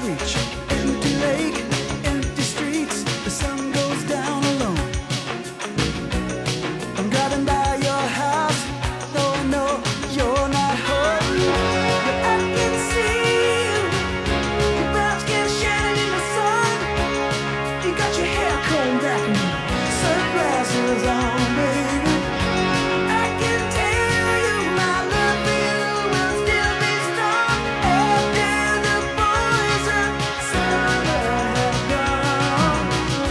reach. Empty lake, empty streets, the sun goes down alone. I'm driving by your house, though I know you're not home. But I can see you, your brown skin shining in the sun. You got your hair combed back and sunglasses on, baby. I can tell you my love for you will still be strong after the boys of summer have gone.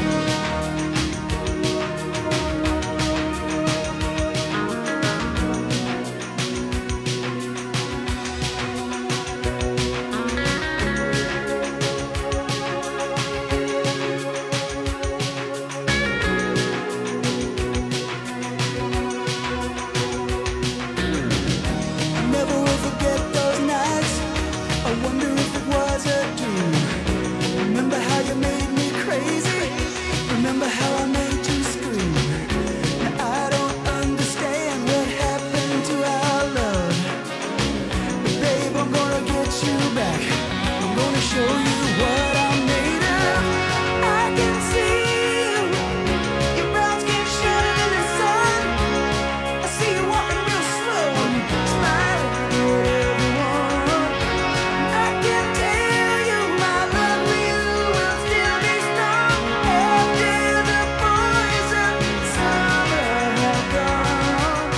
I never will forget those nights. I wonder if it was a dream. Remember how you made me crazy? Remember how I made you scream? Now I don't understand what happened to our love. But babe, I'm gonna get you back. I'm gonna show you what I'm made of. I can see you, your brown skin shining in the sun. I see you walking real slow and smiling at everyone. I can tell you my love for you will still be strong after the boys of summer have gone.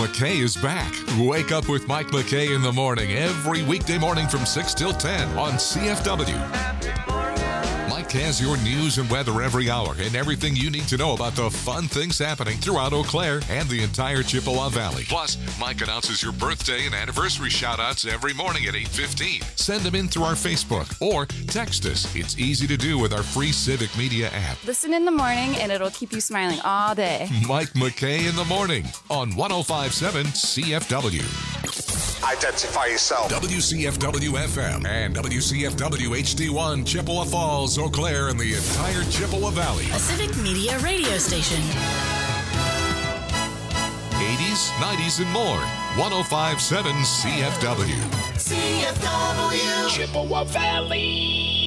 McKay is back. Wake up with Mike McKay in the morning every weekday morning from 6 till 10 on CFW. Mike has your news and weather every hour and everything you need to know about the fun things happening throughout Eau Claire and the entire Chippewa Valley. Plus, Mike announces your birthday and anniversary shout-outs every morning at 8:15. Send them in through our Facebook or text us. It's easy to do with our free Civic Media app. Listen in the morning and it'll keep you smiling all day. Mike McKay in the morning on 105.7 CFW. Identify yourself. WCFW FM and WCFW HD1 Chippewa Falls, Eau Claire, and the entire Chippewa Valley. A Civic Media radio station. 80s, 90s, and more. 105.7 CFW. CFW. Chippewa Valley.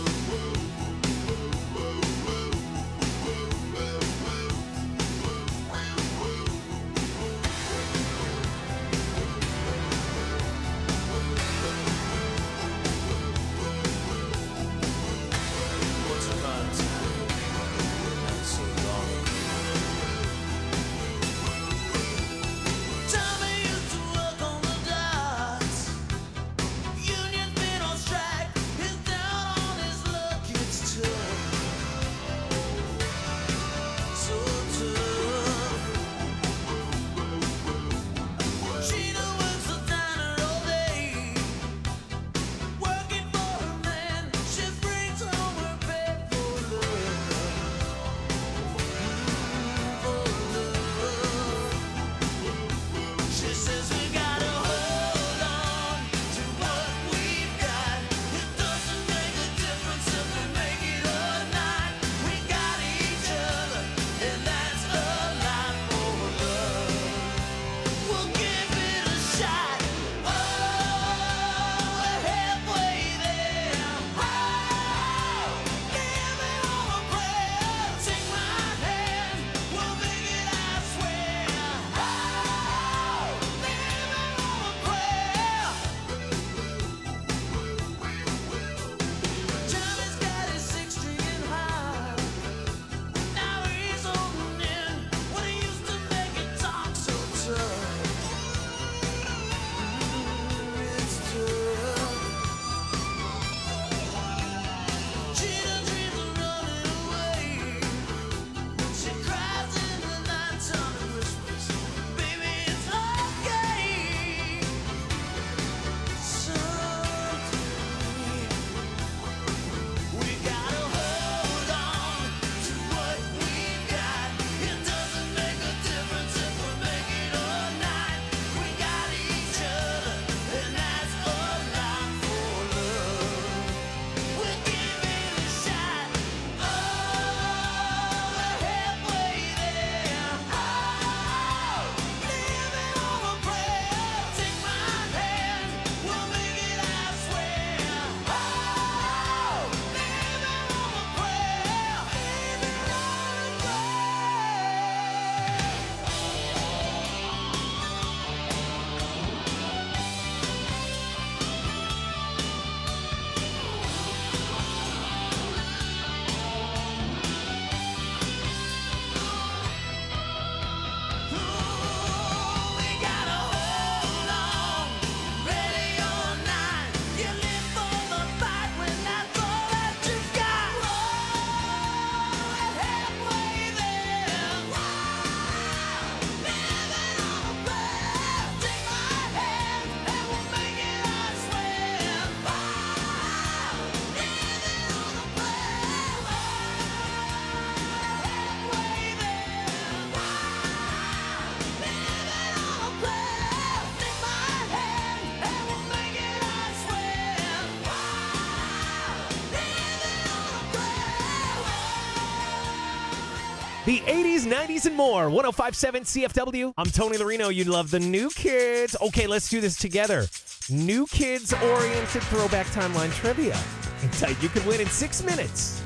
The 80s, 90s, and more. 105.7 CFW. I'm Tony Larino. You love the New Kids. Okay, let's do this together. New Kids-oriented throwback timeline trivia. You can win in 6 minutes.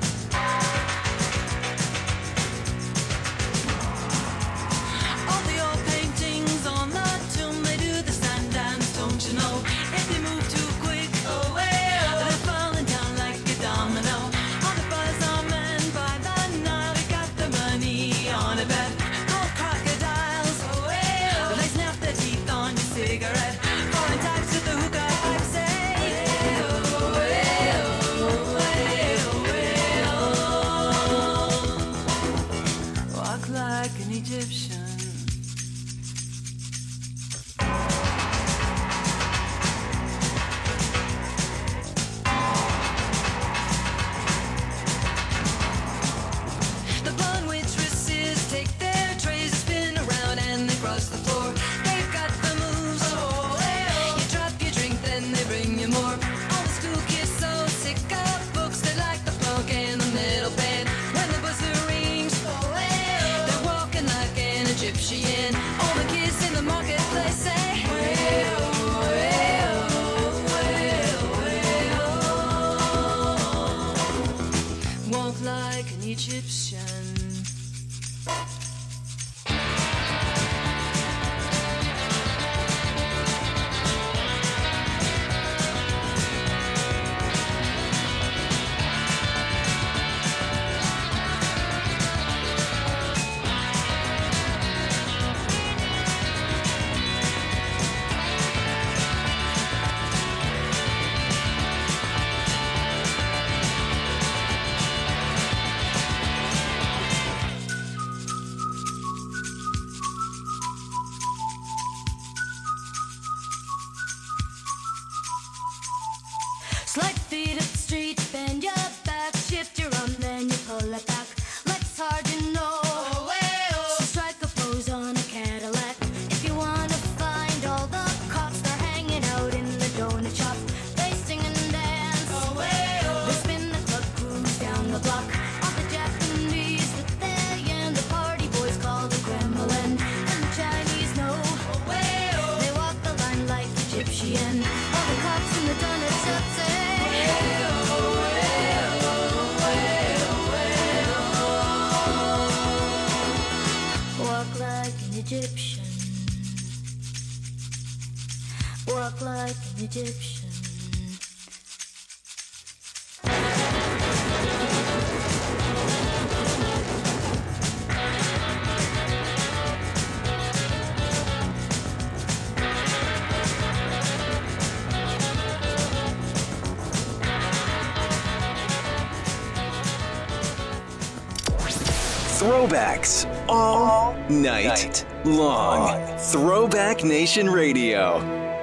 All the old paintings on the tomb, they do the sun dance, don't you know? If they move too quick, oh well, they're falling down like a domino. All the buzz on men by the Nile, they got the money on a bet. Gold crocodiles, oh well, they snap Slide feet up the street, bend your back, shift your arm, then you pull it back. Legs hard, you know. So strike a pose on a Cadillac. If you wanna find all the cops, they're hanging out in the donut shop. They sing and dance. They spin the club, cruise down the block. All the Japanese that they and the party boys call the Kremlin. And the Chinese know. They walk the line like Egyptian. All the cops in the donut shop say. Walk like an Egyptian. Walk like an Egyptian. Throwbacks all night long. Throwback Nation Radio.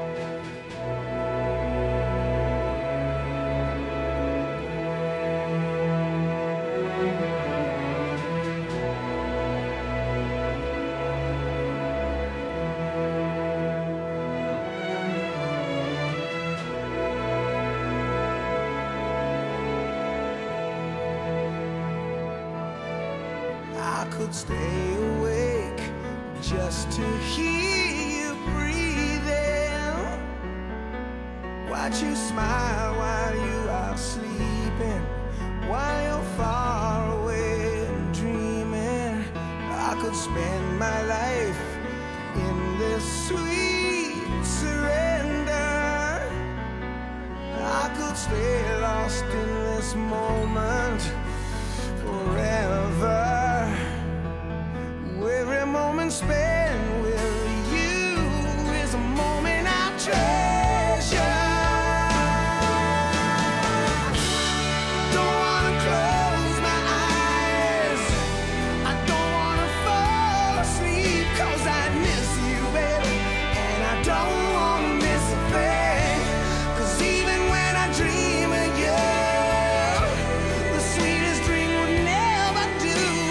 I could stay awake just to hear you breathing. Watch you smile while you are sleeping, while you're far away and dreaming. I could spend my life in this sweet surrender. I could stay lost in this moment forever. Every moment spent with you is a moment I treasure. Don't wanna close my eyes, I don't wanna fall asleep, 'cause I miss you, baby, and I don't wanna miss a thing. 'Cause even when I dream of you, the sweetest dream would never do.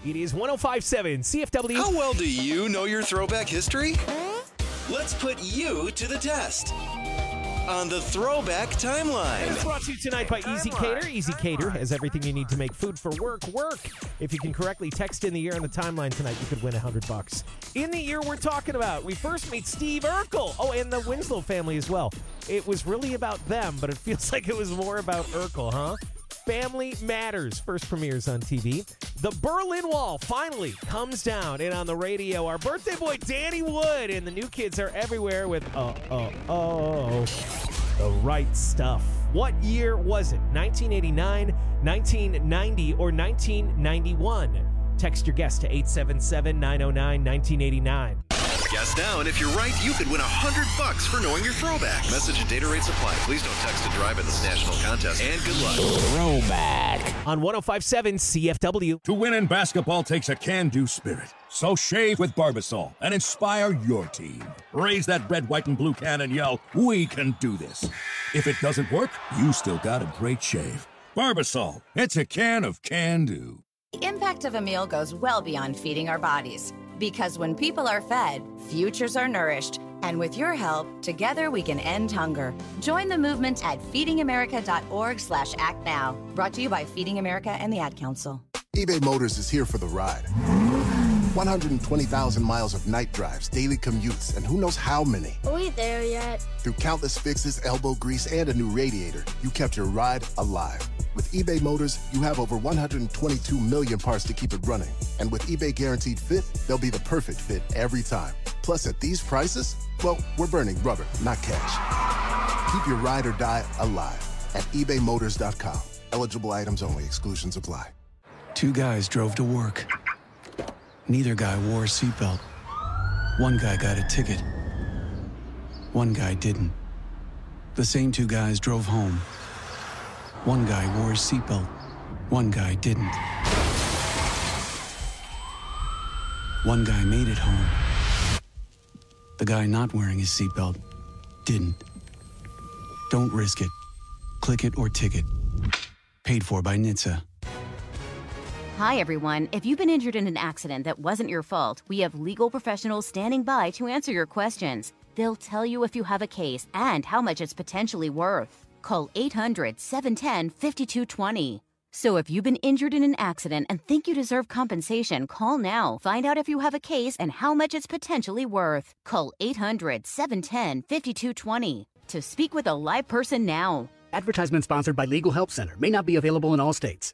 It is 105.7 CFW. How well do you know your throwback history? Let's put you to the test on the Throwback Timeline. It's brought to you tonight by Easy Cater. Easy Cater has everything you need to make food for work. If you can correctly text in the year on the timeline tonight, you could win $100. In the year we're talking about, we first meet Steve Urkel. Oh, and the Winslow family as well. It was really about them, but it feels like it was more about Urkel, huh? Family Matters first premieres on TV. The Berlin Wall finally comes down, and on the radio, our birthday boy Danny Wood and the new kids are everywhere with The Right Stuff. What year was it? 1989, 1990, or 1991? Text your guess to 877-909-1989. Guess now, and if you're right, you could win $100 for knowing your throwback. Message and data rates apply. Please don't text to drive in this national contest, and good luck. Throwback on 105.7 CFW. To win in basketball takes a can-do spirit. So shave with Barbasol and inspire your team. Raise that red, white, and blue can and yell, "We can do this." If it doesn't work, you still got a great shave. Barbasol, it's a can of can-do. The impact of a meal goes well beyond feeding our bodies. Because when people are fed, futures are nourished. And with your help, together we can end hunger. Join the movement at feedingamerica.org/actnow. Brought to you by Feeding America and the Ad Council. eBay Motors is here for the ride. 120,000 miles of night drives, daily commutes, and who knows how many. Are we there yet? Through countless fixes, elbow grease, and a new radiator, you kept your ride alive. With eBay Motors, you have over 122 million parts to keep it running. And with eBay Guaranteed Fit, they'll be the perfect fit every time. Plus, at these prices, well, we're burning rubber, not cash. Keep your ride or die alive at ebaymotors.com. Eligible items only. Exclusions apply. Two guys drove to work. Neither guy wore a seatbelt. One guy got a ticket. One guy didn't. The same two guys drove home. One guy wore his seatbelt. One guy didn't. One guy made it home. The guy not wearing his seatbelt didn't. Don't risk it. Click it or ticket. Paid for by NHTSA. Hi, everyone. If you've been injured in an accident that wasn't your fault, we have legal professionals standing by to answer your questions. They'll tell you if you have a case and how much it's potentially worth. Call 800-710-5220. So if you've been injured in an accident and think you deserve compensation, call now. Find out if you have a case and how much it's potentially worth. Call 800-710-5220 to speak with a live person now. Advertisement sponsored by Legal Help Center. May not be available in all states.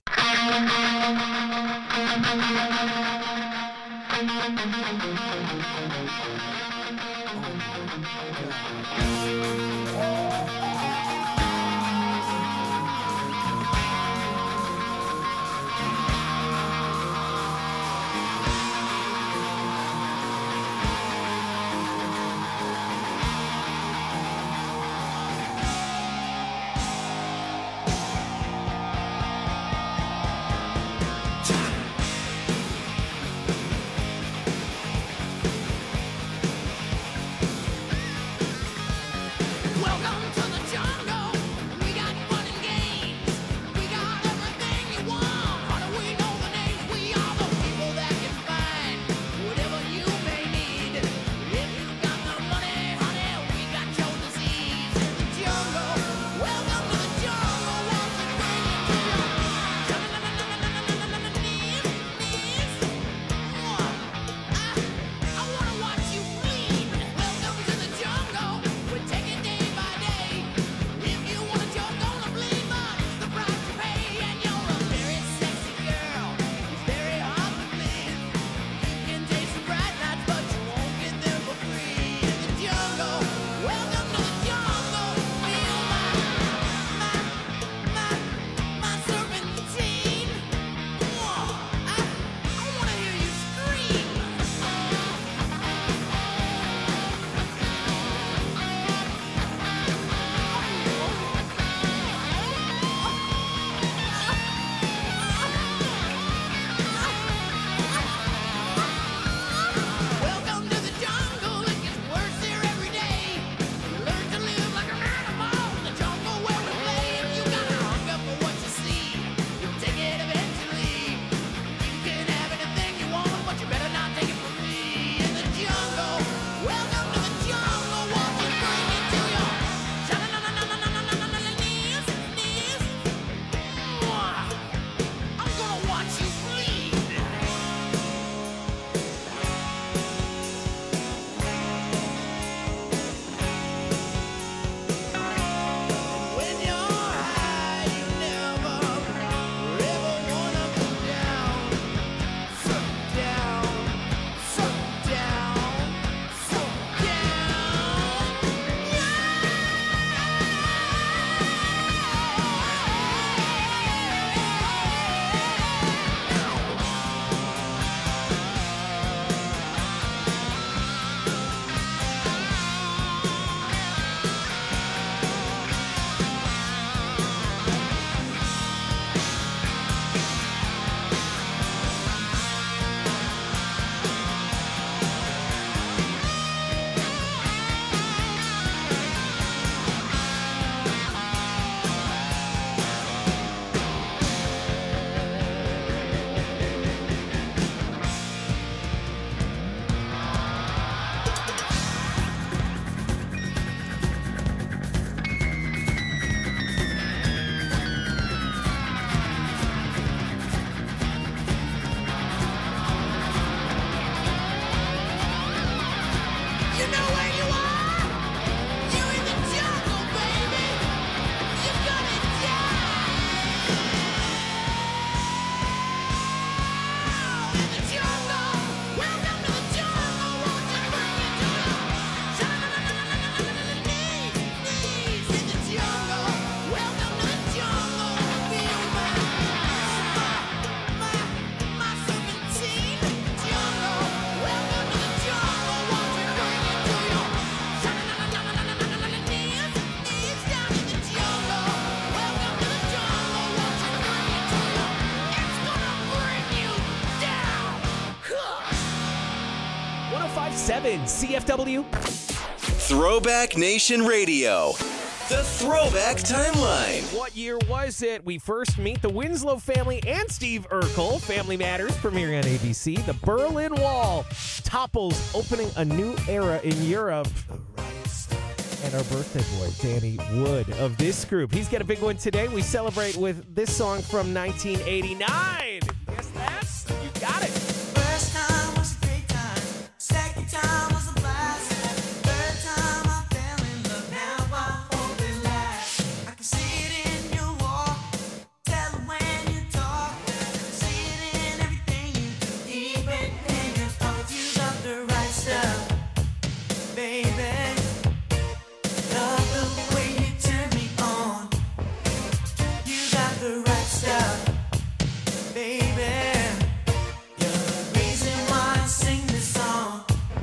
105.7 CFW. Throwback Nation Radio. The Throwback Timeline. What year was it? We first meet the Winslow family and Steve Urkel. Family Matters, premiering on ABC. The Berlin Wall topples, opening a new era in Europe. And our birthday boy, Danny Wood of this group. He's got a big one today. We celebrate with this song from 1989. Guess that? You got it. First time was a great time. Second time was a blast. Third time I fell in love. Now I hope it lasts. I can see it in your walk. Tell it when you talk. I can see it in everything you do. Even in your thoughts, you got the right stuff, baby. Love the way you turn me on. You got the right stuff, baby. You're the reason why I sing this song.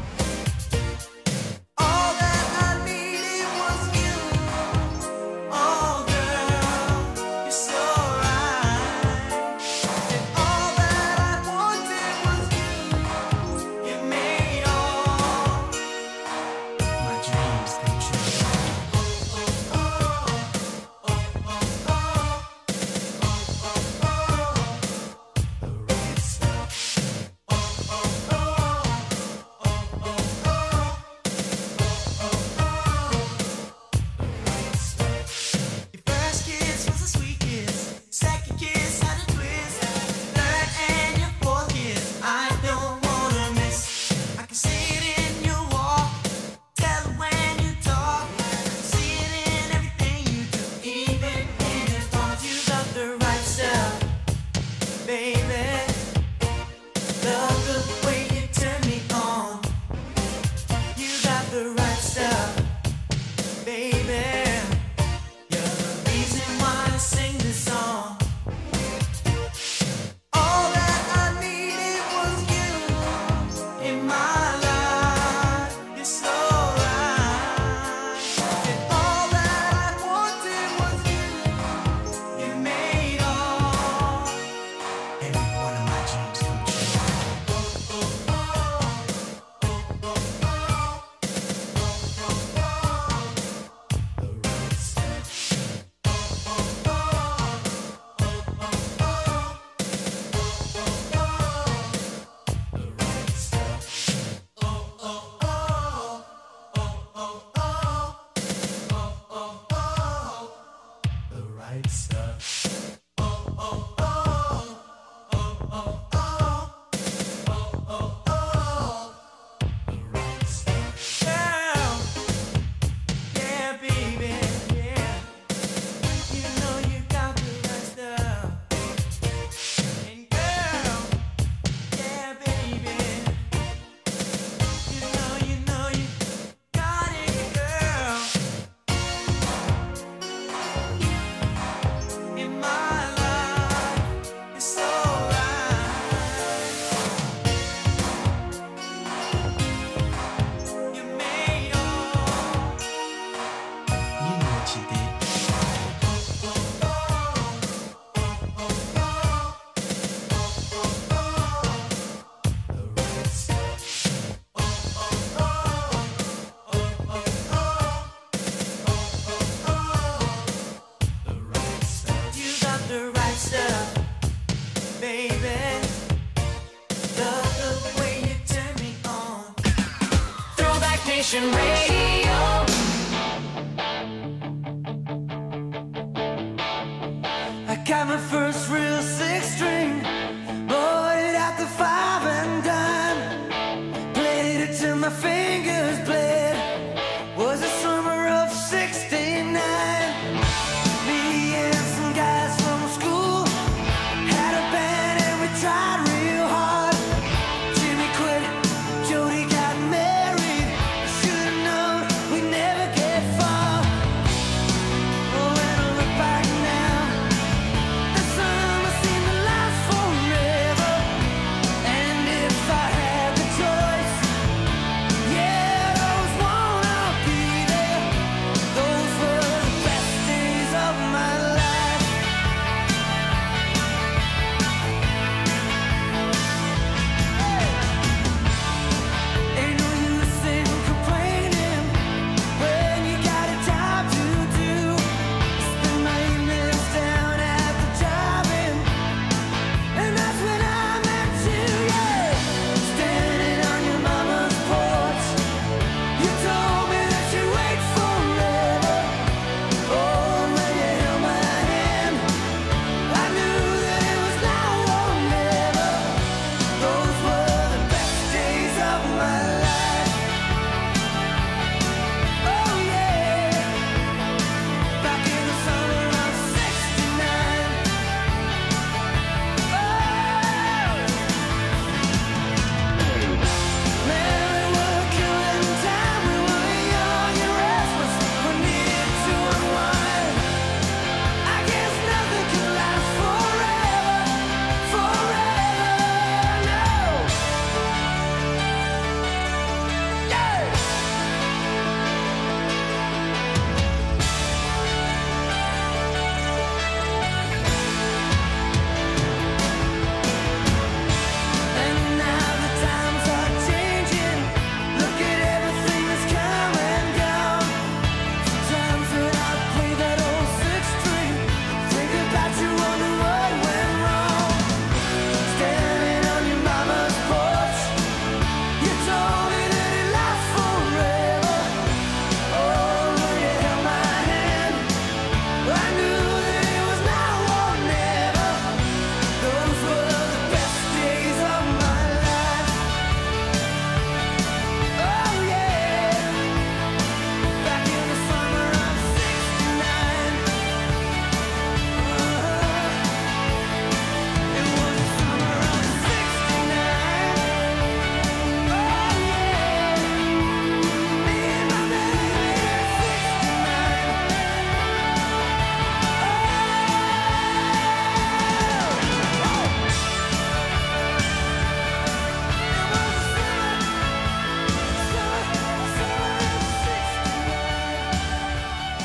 All that I needed was you. Oh, girl, you're so right. And all that I wanted was you. You made all my dreams come true. Your first kiss was a sweet kiss. Second kiss had a twist. Third and your fourth kiss, I don't wanna miss. I can see it in your walk. Tell it when you talk. I can see it in everything you do. Even in your thoughts, you got the right stuff, baby. Love the way you turn me on. You got the right stuff, baby. You're the reason why I sing this song. All that I needed was you in my life. You're so right. And all that I wanted was you. You made all every one of my dreams come true. The right stuff. Girl, yeah, baby, yeah. You know you got the right stuff. And girl, yeah, baby. You know you got it, girl. In my life, you're so right. You made all. You know what you did. You got the right stuff, baby. Love the way you turn me on. Throwback Nation Radio. I got my first real six string, bought it at the 5 and dime, played it till my fingers bled. Was the summer of '69. Me and some guys from school had a band and we tried real hard. Jimmy quit, Jody got married. Should've known we'd never get far. Oh, when I look back now, the summer seemed to last forever.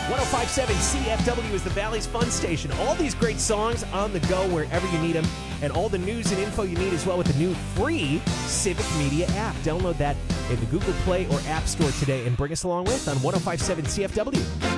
105.7 CFW is the Valley's fun station. All these great songs on the go wherever you need them, and all the news and info you need as well with the new free Civic Media app. Download that in the Google Play or App Store today and bring us along with on 105.7 CFW.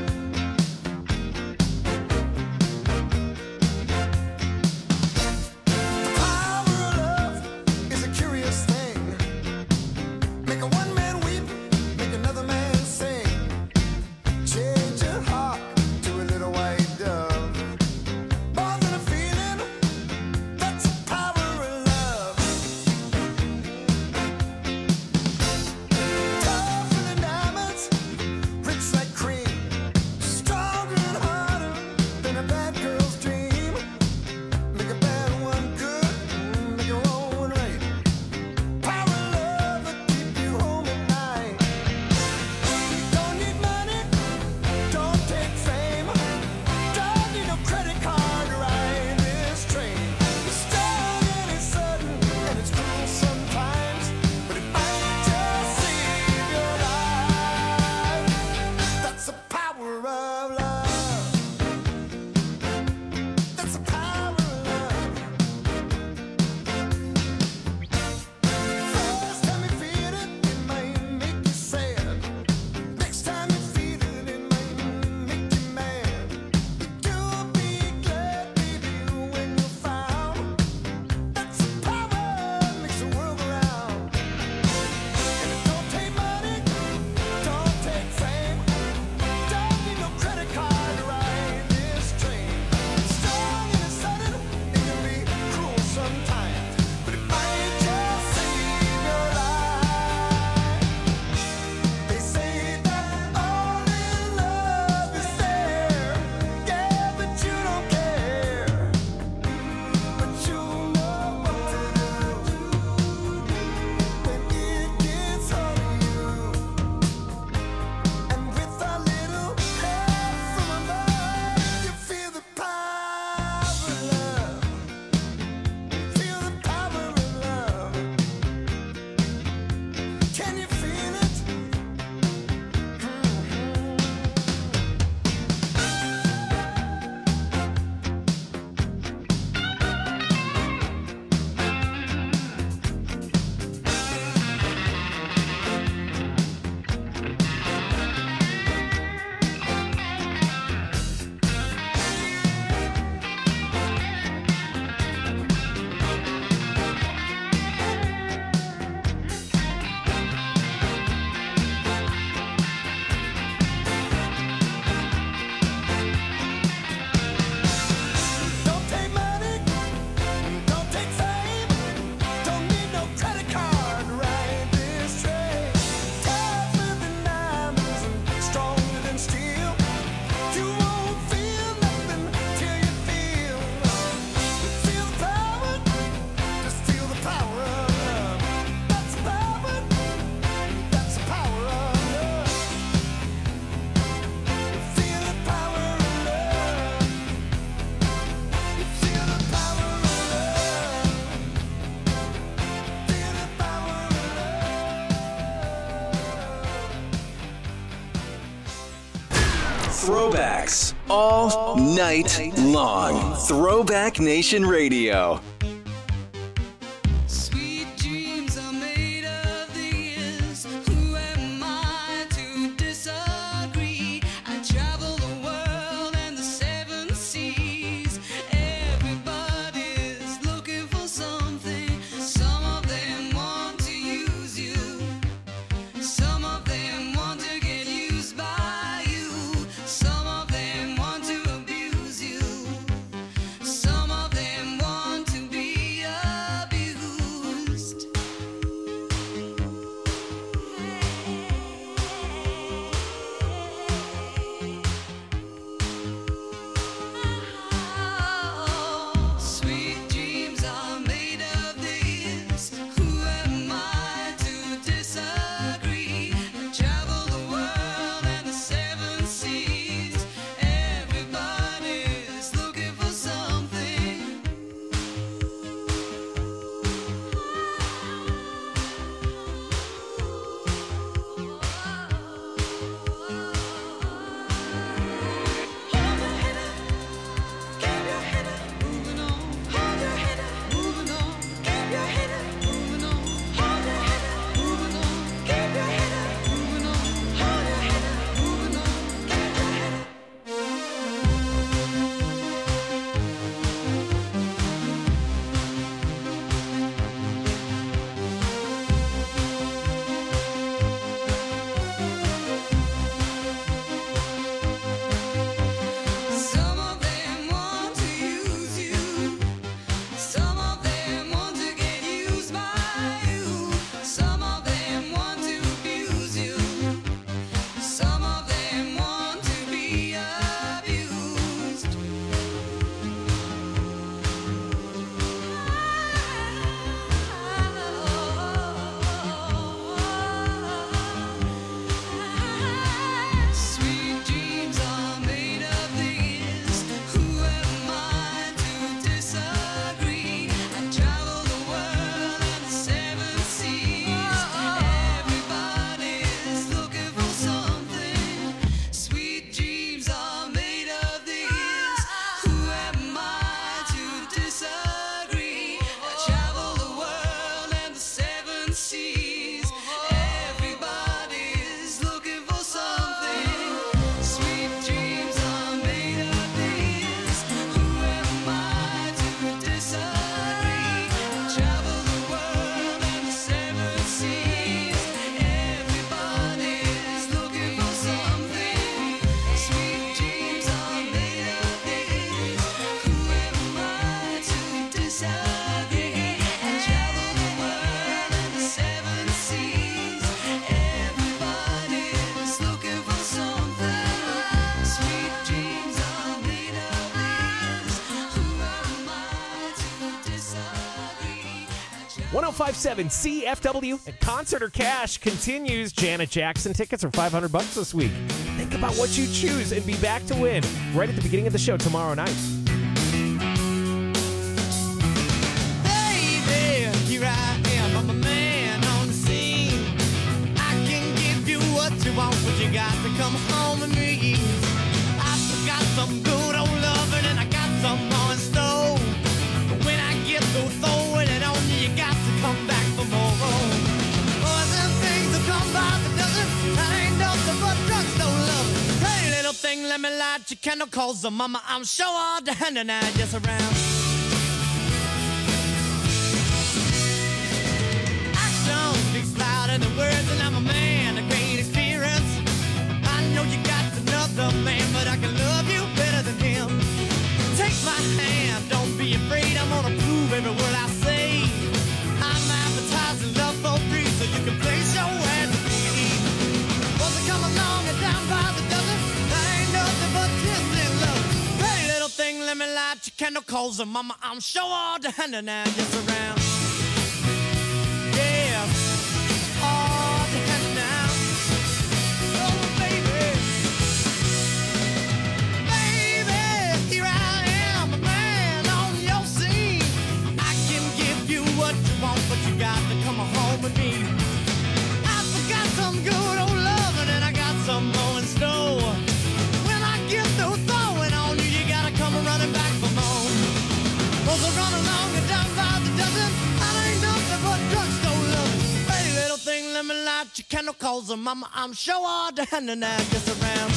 Throwbacks all night long. Throwback Nation Radio. Sweet dreams are made of these. Who am I to disagree? I travel the world and the seven seas. Everybody's looking for something. Some of them want to use you. Some of them want to get used by you. Some of them want to abuse you. Some of them want to be 1057 CFW. And Concert or Cash continues. Janet Jackson tickets are $500 this week. Think about what you choose and be back to win right at the beginning of the show tomorrow night. Baby, here I am, I'm a man on the scene. I can give you what you want, but you got to come home with me. I've got some good old loving and I got some more in store. But when I get through throwing it on you, you got to come back for more. Boys and things that come by the dozen, that ain't nothing but drugstore love. Hey, little thing, let me light your candle, cause mama, I'm sure all the hand and I just around. Action speaks louder than words, and I'm a man of great experience. I know you got another man, but I can love you better than him. Take my hand, don't be afraid, I'm gonna prove every word I say. I'm advertising love for free, so you can place your hand to me. Once I come along and down by the dozen, that ain't nothing but tears in love. Hey, little thing, let me light your candle, cause mama, I'm sure all the hand and I just around. Yeah, all the hand now. Oh, baby. Baby, here I am, a man on your scene. I can give you what you want, but you got to come home with me. I forgot some good old loving and I got some more in store. When I get through throwing on you, you gotta come running back for more. Well, so run along and down by the dozen, that ain't nothing but drugstore love. Hey, little thing, let me light your candle, cause mama, I'm sure all the hand and I just around.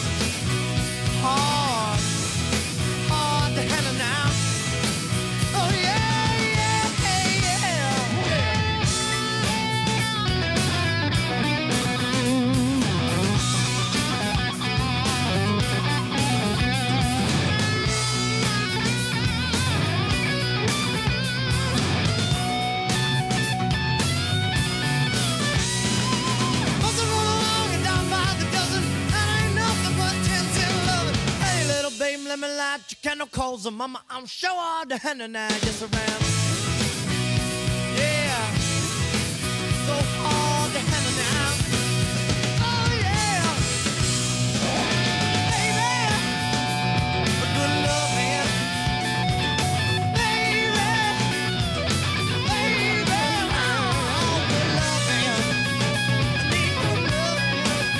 Hard, hard to handle now. Oh yeah, yeah, Must have run along and down by the dozen, that ain't nothing but 10 loving. Hey, little baby, let me light your candle, cause mama, I'm sure all the hand and I just around. Yeah, so hard to handle now. Oh yeah, baby, a good loving, baby, oh, good loving. I need good loving.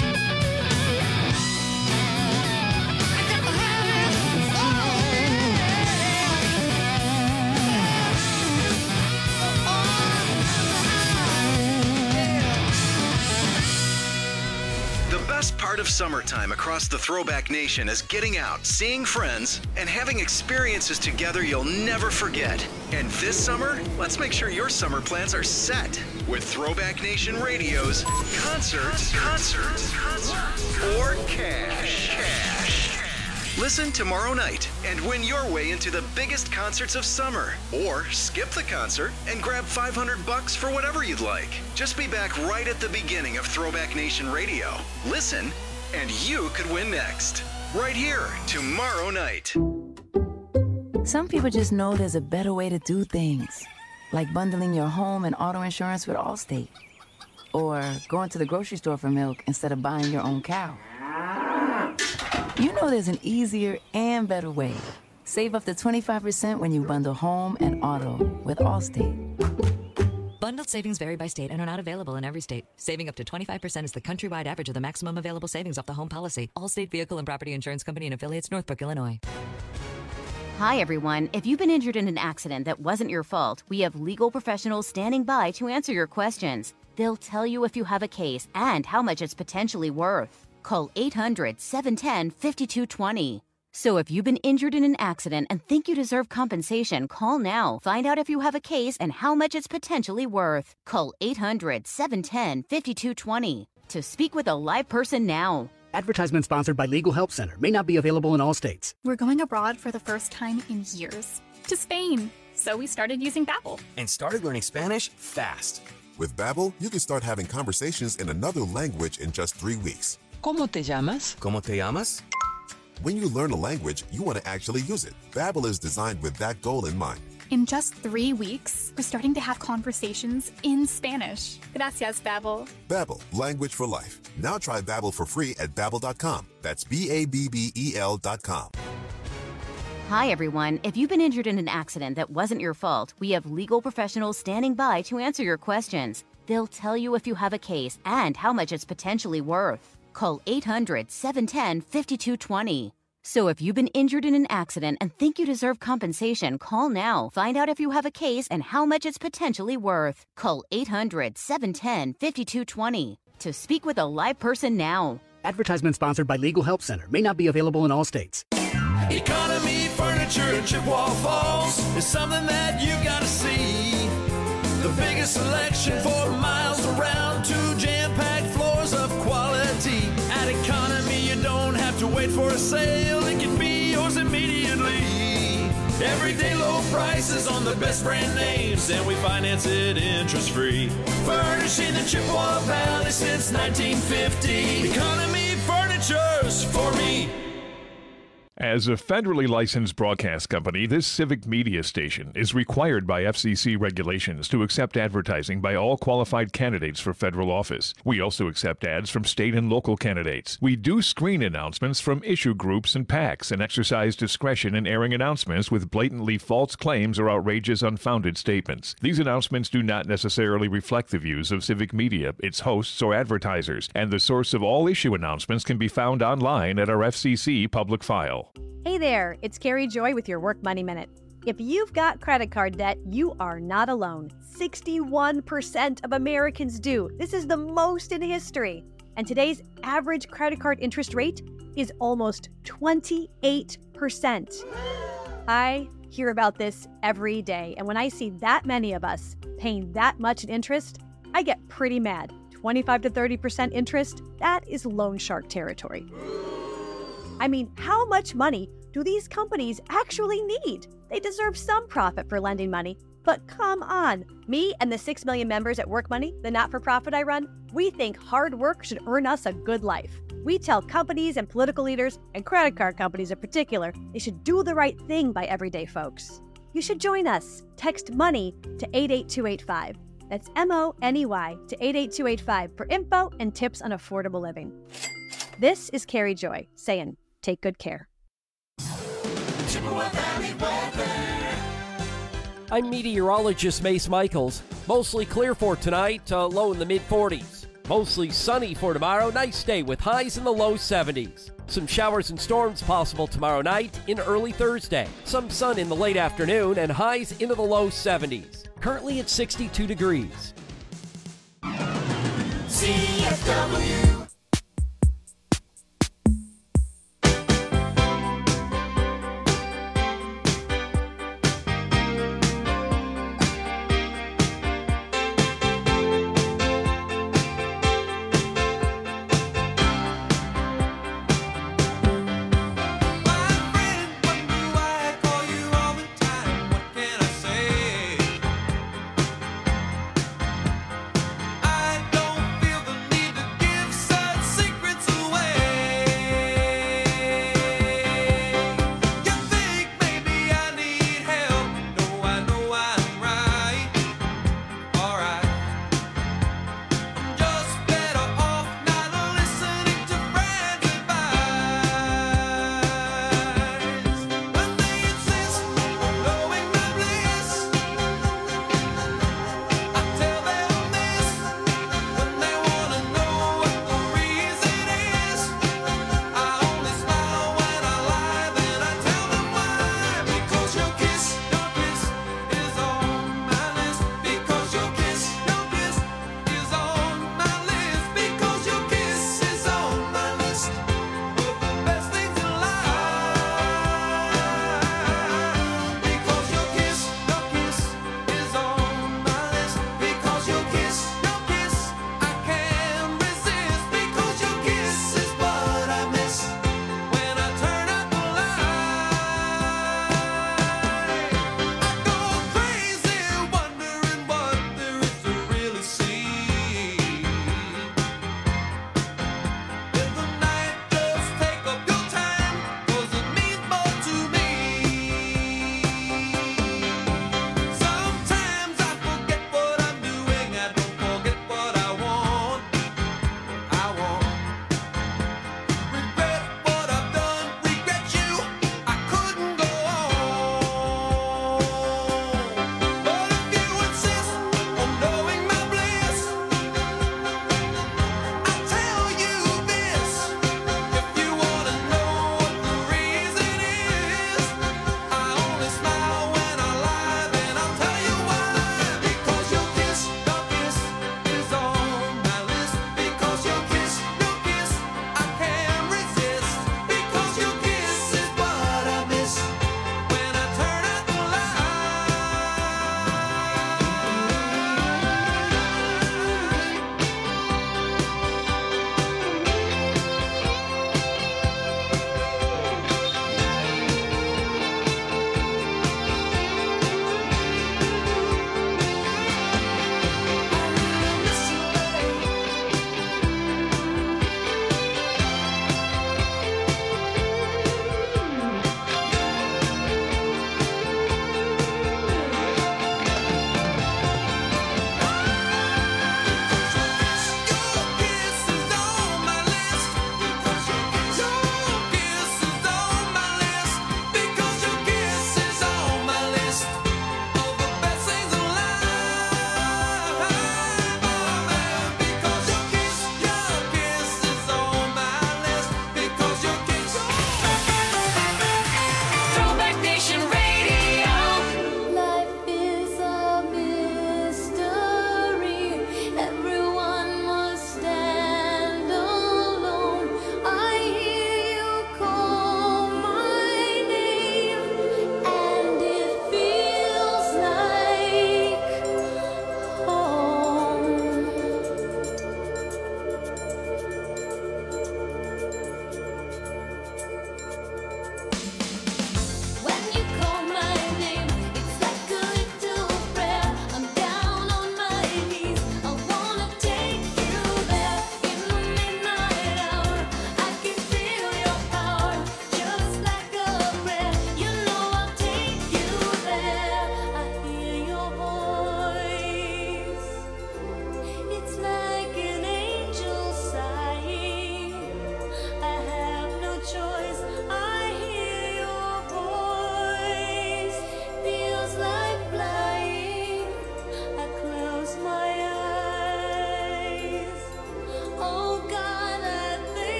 I got to have it. The best part of summertime across the Throwback Nation is getting out, seeing friends, and having experiences together you'll never forget. And this summer, let's make sure your summer plans are set with Throwback Nation Radio's Concert or Cash. Listen tomorrow night and win your way into the biggest concerts of summer. Or skip the concert and grab $500 for whatever you'd like. Just be back right at the beginning of Throwback Nation Radio. Listen, and you could win next. Right here, tomorrow night. Some people just know there's a better way to do things. Like bundling your home and auto insurance with Allstate. Or going to the grocery store for milk instead of buying your own cow. You know there's an easier and better way. Save up to 25% when you bundle home and auto with Allstate. Bundled savings vary by state and are not available in every state. Saving up to 25% is the countrywide average of the maximum available savings off the home policy. Allstate Vehicle and Property Insurance Company and affiliates, Northbrook, Illinois. Hi, everyone. If you've been injured in an accident that wasn't your fault, we have legal professionals standing by to answer your questions. They'll tell you if you have a case and how much it's potentially worth. Call 800-710-5220. So if you've been injured in an accident and think you deserve compensation, call now. Find out if you have a case and how much it's potentially worth. Call 800-710-5220 to speak with a live person now. Advertisement sponsored by Legal Help Center. May not be available in all states. We're going abroad for the first time in years. To Spain. So we started using Babbel. And started learning Spanish fast. With Babbel, you can start having conversations in another language in just 3 weeks. ¿Cómo te llamas? ¿Cómo te llamas? When you learn a language, you want to actually use it. Babbel is designed with that goal in mind. In just 3 weeks, we're starting to have conversations in Spanish. Gracias, Babbel. Babbel, language for life. Now try Babbel for free at Babbel.com. That's BABBEL.com. Hi, everyone. If you've been injured in an accident that wasn't your fault, we have legal professionals standing by to answer your questions. They'll tell you if you have a case and how much it's potentially worth. Call 800-710-5220. So if you've been injured in an accident and think you deserve compensation, call now. Find out if you have a case and how much it's potentially worth. Call 800-710-5220 to speak with a live person now. Advertisement sponsored by Legal Help Center. May not be available in all states. Economy Furniture in Chippewa Falls is something that you gotta see. The biggest selection for miles around, 2 jam-packed floors of quality. At Economy, you don't have to wait for a sale. It can be yours immediately. Everyday low prices on the best brand names, and we finance it interest-free. Furnishing the Chippewa Valley since 1950. Economy Furniture's for me. As a federally licensed broadcast company, this civic media station is required by FCC regulations to accept advertising by all qualified candidates for federal office. We also accept ads from state and local candidates. We do screen announcements from issue groups and PACs and exercise discretion in airing announcements with blatantly false claims or outrageous, unfounded statements. These announcements do not necessarily reflect the views of civic media, its hosts, or advertisers, and the source of all issue announcements can be found online at our FCC public file. Hey there, it's Carrie Joy with your Work Money Minute. If you've got credit card debt, you are not alone. 61% of Americans do. This is the most in history. And today's average credit card interest rate is almost 28%. I hear about this every day, and when I see that many of us paying that much in interest, I get pretty mad. 25 to 30% interest, that is loan shark territory. I mean, how much money do these companies actually need? They deserve some profit for lending money, but come on. Me and the 6 million members at Work Money, the not-for-profit I run, we think hard work should earn us a good life. We tell companies and political leaders, and credit card companies in particular, they should do the right thing by everyday folks. You should join us. Text MONEY to 88285. That's MONEY to 88285 for info and tips on affordable living. This is Carrie Joy saying, take good care. I'm meteorologist Mace Michaels. Mostly clear for tonight, low in the mid-40s. Mostly sunny for tomorrow, nice day with highs in the low 70s. Some showers and storms possible tomorrow night and early Thursday. Some sun in the late afternoon and highs into the low 70s. Currently at 62 degrees. CFW. I don't feel the need to give some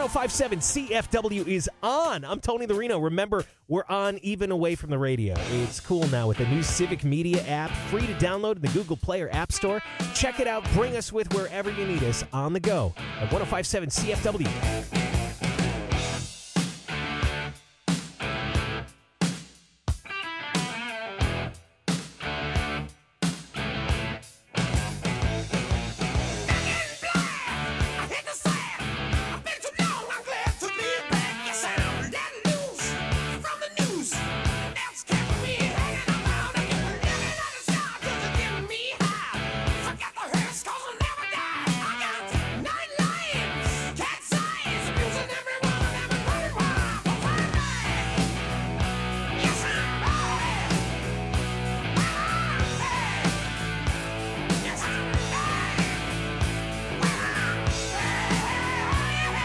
1057 CFW is on. I'm Tony Larino. Remember, we're on even away from the radio. It's cool now with the new Civic Media app, free to download in the Google Play or App Store. Check it out. Bring us with wherever you need us on the go at 1057 CFW.